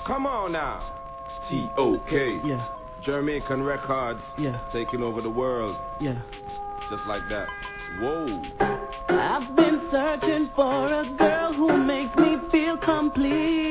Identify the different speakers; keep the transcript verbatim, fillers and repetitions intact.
Speaker 1: Come on now. T O K.
Speaker 2: Yeah.
Speaker 1: Jamaican Records.
Speaker 2: Yeah.
Speaker 1: Taking over the world.
Speaker 2: Yeah.
Speaker 1: Just like that. Whoa.
Speaker 2: I've been searching for a girl who makes me feel complete.